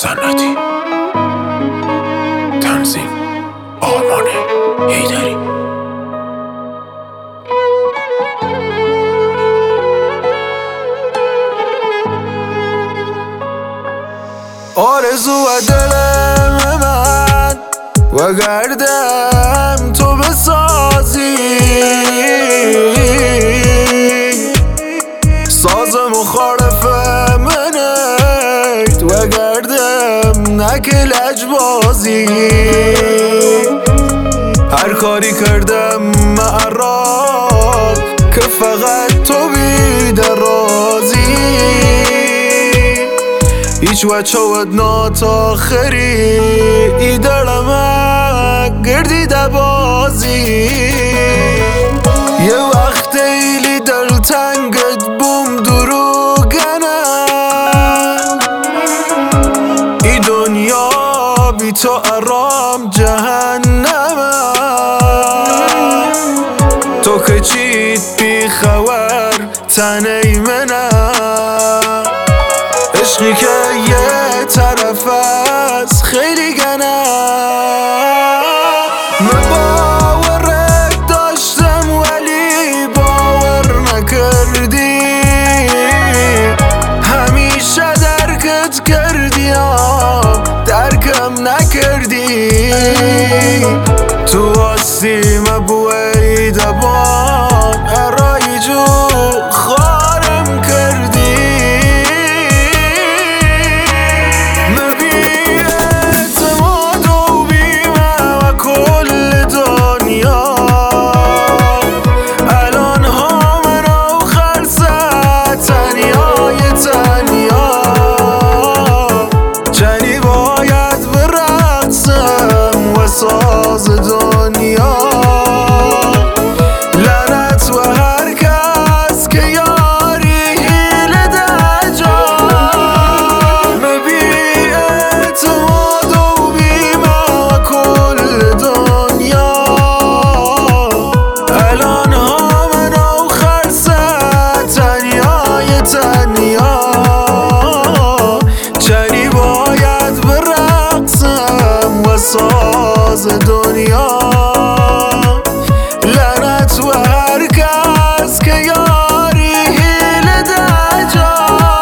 سنتی. تنظیم آرمان حیدری. آرزو دل من و گردم تو بسازی، ساز مخالف منت و گردم نک لجبازی. هر کاری کردم معراق که فقط تو بی درازی. هیچ وچه نات آخری ای دلم گردیده بازی. یه وقت ایلی دلتنگت بوم دروگنه، ای دنیا بی تو آرام جهنمه. تو که چیت بی خبر تنی منه، عشقی که یه طرف از خیلی گنه. من باورت داشتم ولی باور نکردی، همیشه درکت کردی درکم نکردی. تو آسیم بوی دبان ارای جو خارم کردی. ساز دنیا لعنت و هر کس که یاری حیله در جا. بی اعتماد و بیمه کل دنیا الان من و خرسه تنیای تنیا. چنی باید برقصم و ساز دنیا لعنت و هر کس که یاری حیله در جا.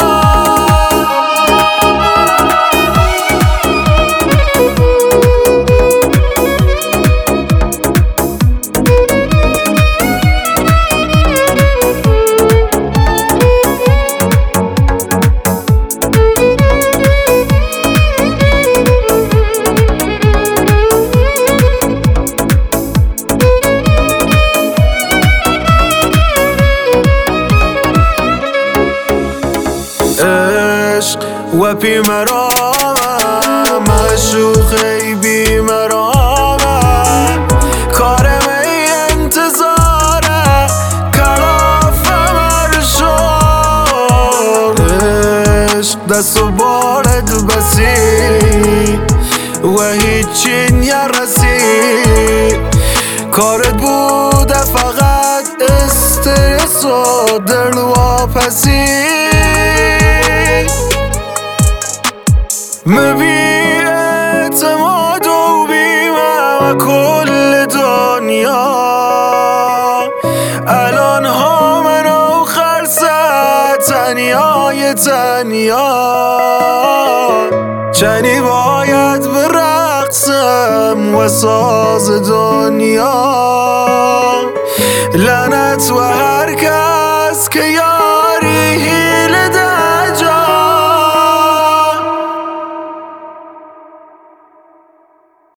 و پی مرامم مشوخی بی مرامم، کارم ای انتظاره کلافم ارشاد. عشق دست و بالت بسی و هیچی نرسی، کارت بوده فقط استرس و دل واپسی. بی اعتماد و بیمه و کل دنیا الان من و خرسه تنیای تنیا. چنی باید برقصم و ساز دنیا لعنت و هر کس که